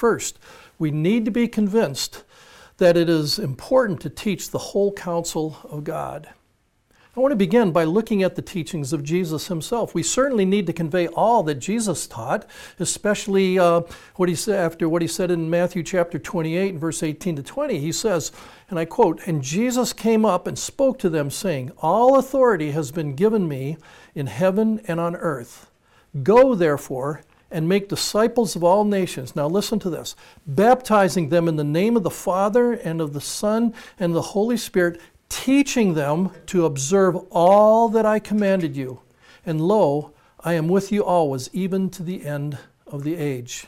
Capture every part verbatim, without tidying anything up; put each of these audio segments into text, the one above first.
First, we need to be convinced that it is important to teach the whole counsel of God. I want to begin by looking at the teachings of Jesus himself. We certainly need to convey all that Jesus taught, especially uh, what he said after what he said in Matthew chapter twenty-eight, verse eighteen to twenty. He says, and I quote, "And Jesus came up and spoke to them, saying, All authority has been given me in heaven and on earth. Go, therefore, and make disciples of all nations." Now listen to this. "Baptizing them in the name of the Father and of the Son and the Holy Spirit, teaching them to observe all that I commanded you. And lo, I am with you always, even to the end of the age."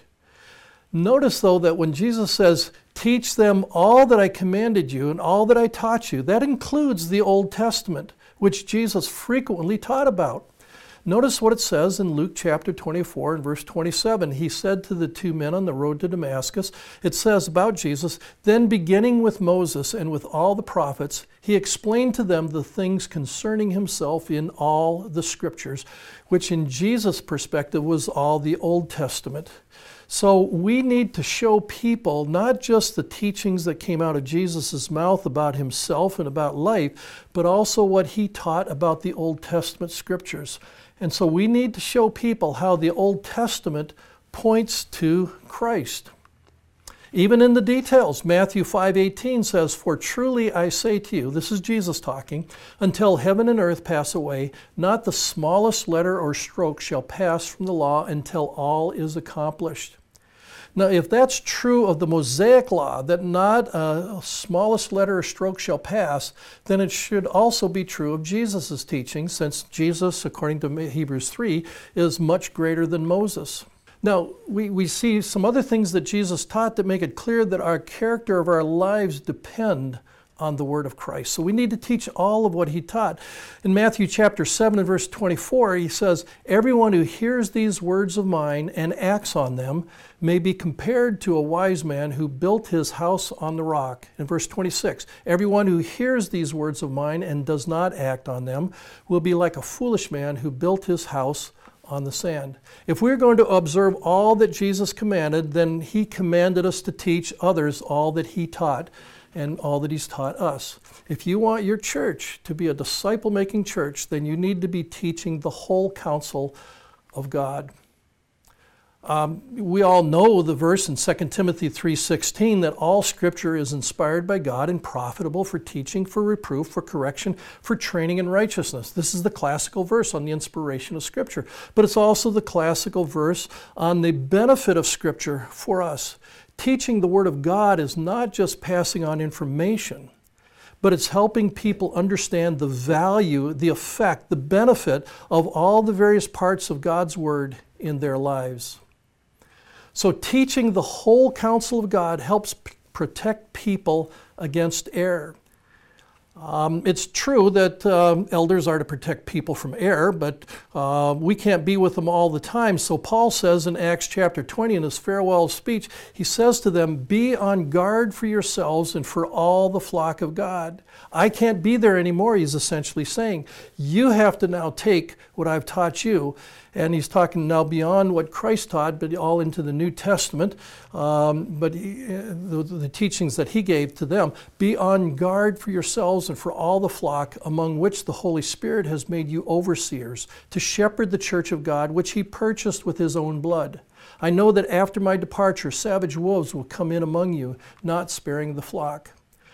Notice, though, that when Jesus says, "Teach them all that I commanded you and all that I taught you," that includes the Old Testament, which Jesus frequently taught about. Notice what it says in Luke chapter twenty-four and verse twenty-seven. He said to the two men on the road to Damascus, it says about Jesus, "Then beginning with Moses and with all the prophets, he explained to them the things concerning himself in all the scriptures," which in Jesus' perspective was all the Old Testament. So we need to show people not just the teachings that came out of Jesus' mouth about himself and about life, but also what he taught about the Old Testament scriptures. And so we need to show people how the Old Testament points to Christ. Even in the details, Matthew five eighteen says, "For truly I say to you," this is Jesus talking, "until heaven and earth pass away, not the smallest letter or stroke shall pass from the law until all is accomplished." Now, if that's true of the Mosaic law, that not a smallest letter or stroke shall pass, then it should also be true of Jesus' teaching, since Jesus, according to Hebrews three, is much greater than Moses. Now, we, we see some other things that Jesus taught that make it clear that our character of our lives depend on the word of Christ. So we need to teach all of what he taught. In Matthew chapter seven and verse twenty-four, he says, "Everyone who hears these words of mine and acts on them may be compared to a wise man who built his house on the rock." In verse twenty-six, "Everyone who hears these words of mine and does not act on them will be like a foolish man who built his house on the sand." If we're going to observe all that Jesus commanded, then he commanded us to teach others all that he taught and all that he's taught us. If you want your church to be a disciple-making church, then you need to be teaching the whole counsel of God. Um, we all know the verse in Second Timothy three sixteen that all Scripture is inspired by God and profitable for teaching, for reproof, for correction, for training in righteousness. This is the classical verse on the inspiration of Scripture. But it's also the classical verse on the benefit of Scripture for us. Teaching the Word of God is not just passing on information, but it's helping people understand the value, the effect, the benefit of all the various parts of God's Word in their lives. So teaching the whole counsel of God helps p- protect people against error. Um, it's true that um, elders are to protect people from error, but uh, we can't be with them all the time. So Paul says in Acts chapter twenty in his farewell speech, he says to them, "Be on guard for yourselves and for all the flock of God." I can't be there anymore, he's essentially saying. You have to now take what I've taught you. And he's talking now beyond what Christ taught, but all into the New Testament, um, but he, the, the teachings that he gave to them. "Be on guard for yourselves and for all the flock, among which the Holy Spirit has made you overseers, to shepherd the church of God, which he purchased with his own blood. I know that after my departure, savage wolves will come in among you, not sparing the flock."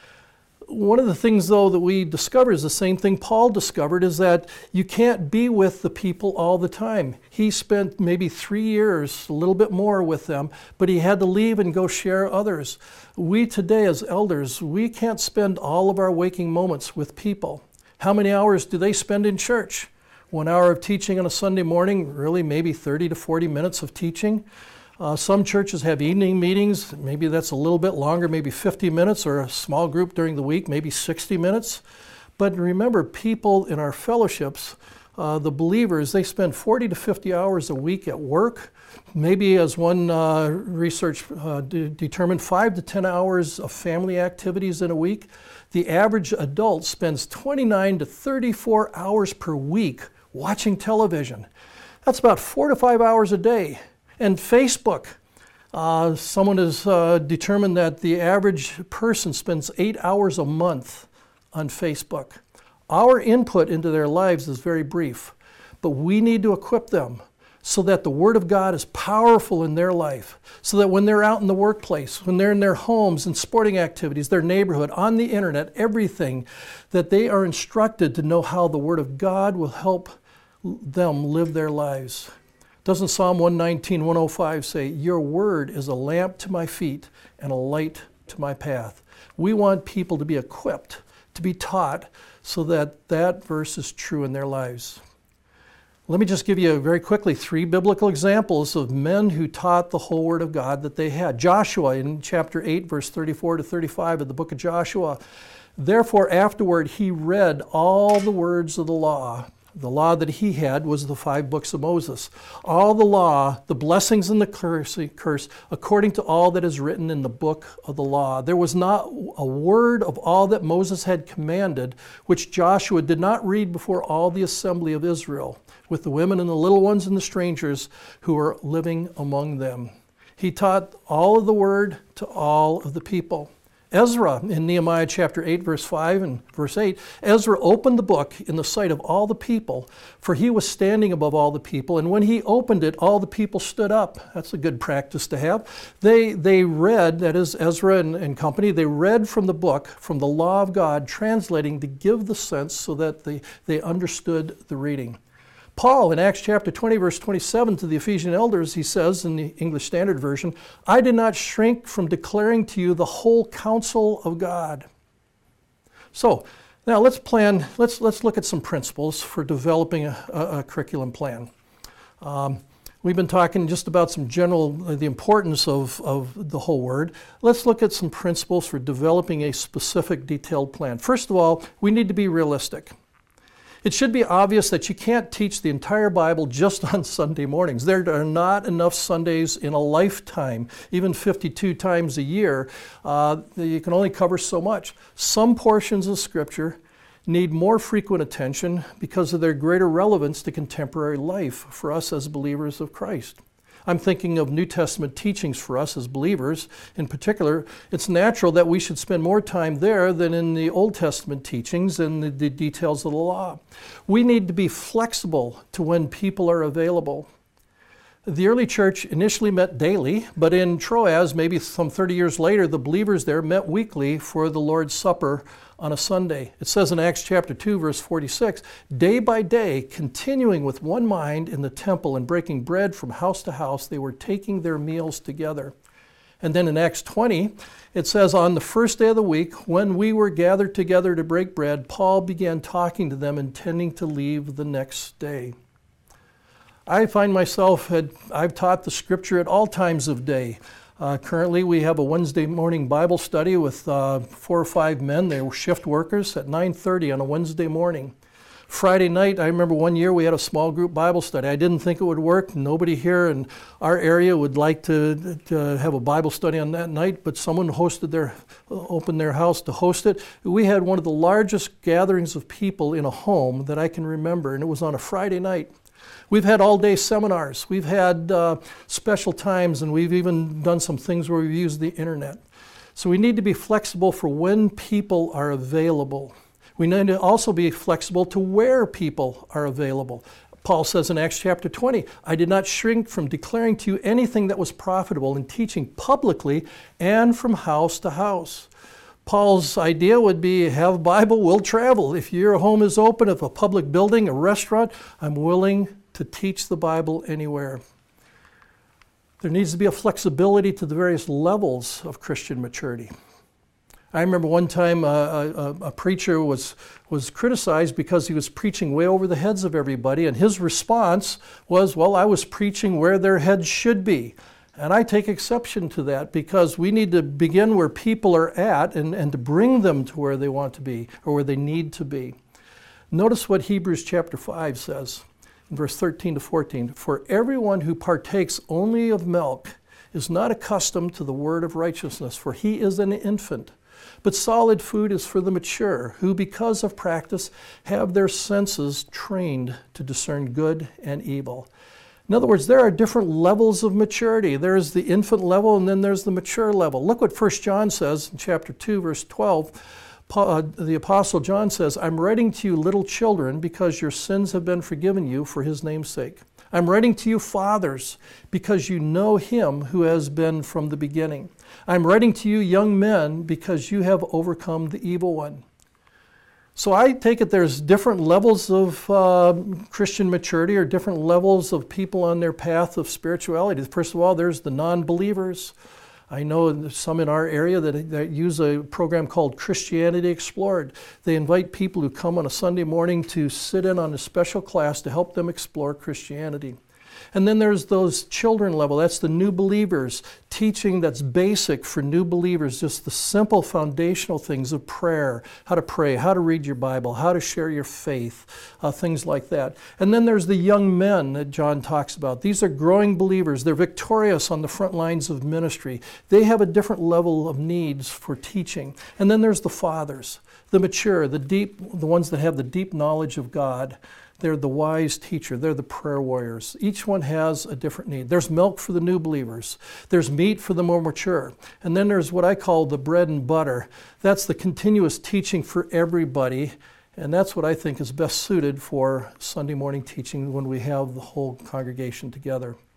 One of the things, though, that we discover is the same thing Paul discovered, is that you can't be with the people all the time. He spent maybe three years, a little bit more with them, but he had to leave and go share others. We today as elders, we can't spend all of our waking moments with people. How many hours do they spend in church? One hour of teaching on a Sunday morning, really maybe thirty to forty minutes of teaching. Uh, some churches have evening meetings. Maybe that's a little bit longer, maybe fifty minutes, or a small group during the week, maybe sixty minutes. But remember, people in our fellowships, uh, the believers, they spend forty to fifty hours a week at work. Maybe, as one uh, research uh, de- determined, five to ten hours of family activities in a week. The average adult spends twenty-nine to thirty-four hours per week watching television. That's about four to five hours a day. And Facebook. Uh, someone has uh, determined that the average person spends eight hours a month on Facebook. Our input into their lives is very brief, but we need to equip them so that the Word of God is powerful in their life, so that when they're out in the workplace, when they're in their homes and sporting activities, their neighborhood, on the internet, everything, that they are instructed to know how the Word of God will help them live their lives. Doesn't Psalm one nineteen, one oh five say, "Your word is a lamp to my feet and a light to my path"? We want people to be equipped, to be taught, so that that verse is true in their lives. Let me just give you very quickly three biblical examples of men who taught the whole Word of God that they had. Joshua in chapter eight, verse thirty-four to thirty-five of the book of Joshua. "Therefore afterward he read all the words of the law." The law that he had was the five books of Moses. "All the law, the blessings and the curse, curse, according to all that is written in the book of the law." There was not a word of all that Moses had commanded which Joshua did not read before all the assembly of Israel, with the women and the little ones and the strangers who were living among them. He taught all of the word to all of the people. Ezra, in Nehemiah chapter eight, verse five and verse eight, Ezra opened the book in the sight of all the people, for he was standing above all the people, and when he opened it, all the people stood up. That's a good practice to have. They they read, that is Ezra and, and company, they read from the book, from the law of God, translating to give the sense so that they, they understood the reading. Paul, in Acts chapter twenty, verse twenty-seven, to the Ephesian elders, he says in the English Standard Version, "I did not shrink from declaring to you the whole counsel of God." So, now let's plan, let's, let's look at some principles for developing a, a, a curriculum plan. Um, we've been talking just about some general, uh, the importance of, of the whole Word. Let's look at some principles for developing a specific detailed plan. First of all, we need to be realistic. It should be obvious that you can't teach the entire Bible just on Sunday mornings. There are not enough Sundays in a lifetime, even fifty-two times a year. Uh, you can only cover so much. Some portions of Scripture need more frequent attention because of their greater relevance to contemporary life for us as believers of Christ. I'm thinking of New Testament teachings for us as believers. In particular, it's natural that we should spend more time there than in the Old Testament teachings and the, the details of the law. We need to be flexible to when people are available. The early church initially met daily, but in Troas, maybe some thirty years later, the believers there met weekly for the Lord's Supper on a Sunday. It says in Acts chapter two, verse forty-six, "Day by day, continuing with one mind in the temple and breaking bread from house to house, they were taking their meals together." And then in Acts twenty, it says, "On the first day of the week, when we were gathered together to break bread, Paul began talking to them, intending to leave the next day." I find myself, had, I've taught the Scripture at all times of day. Uh, currently, we have a Wednesday morning Bible study with uh, four or five men. They were shift workers at nine thirty on a Wednesday morning. Friday night, I remember one year we had a small group Bible study. I didn't think it would work. Nobody here in our area would like to, to have a Bible study on that night, but someone hosted their, opened their house to host it. We had one of the largest gatherings of people in a home that I can remember, and it was on a Friday night. We've had all-day seminars. We've had uh, special times, and we've even done some things where we've used the internet. So we need to be flexible for when people are available. We need to also be flexible to where people are available. Paul says in Acts chapter twenty, "I did not shrink from declaring to you anything that was profitable in teaching publicly and from house to house." Paul's idea would be, have Bible, we'll travel. If your home is open, if a public building, a restaurant, I'm willing to teach the Bible anywhere. There needs to be a flexibility to the various levels of Christian maturity. I remember one time uh, a, a preacher was, was criticized because he was preaching way over the heads of everybody, and his response was, well, I was preaching where their heads should be. And I take exception to that because we need to begin where people are at and, and to bring them to where they want to be or where they need to be. Notice what Hebrews chapter five says in verse thirteen to fourteen. "For everyone who partakes only of milk is not accustomed to the word of righteousness, for he is an infant. But solid food is for the mature, who because of practice have their senses trained to discern good and evil." In other words, there are different levels of maturity. There's the infant level and then there's the mature level. Look what First John says in chapter two, verse twelve. Uh, the Apostle John says, I'm writing to you, little children, because your sins have been forgiven you for his name's sake. I'm writing to you, fathers, because you know him who has been from the beginning. I'm writing to you, young men, because you have overcome the evil one. So I take it there's different levels of uh, Christian maturity or different levels of people on their path of spirituality. First of all, there's the non-believers. I know some in our area that, that use a program called Christianity Explored. They invite people who come on a Sunday morning to sit in on a special class to help them explore Christianity. And then there's those children level. That's the new believers, teaching that's basic for new believers, just the simple foundational things of prayer, how to pray, how to read your Bible, how to share your faith, uh, things like that. And then there's the young men that John talks about. These are growing believers. They're victorious on the front lines of ministry. They have a different level of needs for teaching. And then there's the fathers, the mature, the deep, the ones that have the deep knowledge of God. They're the wise teacher. They're the prayer warriors. Each one has a different need. There's milk for the new believers. There's meat for the more mature. And then there's what I call the bread and butter. That's the continuous teaching for everybody. And that's what I think is best suited for Sunday morning teaching when we have the whole congregation together.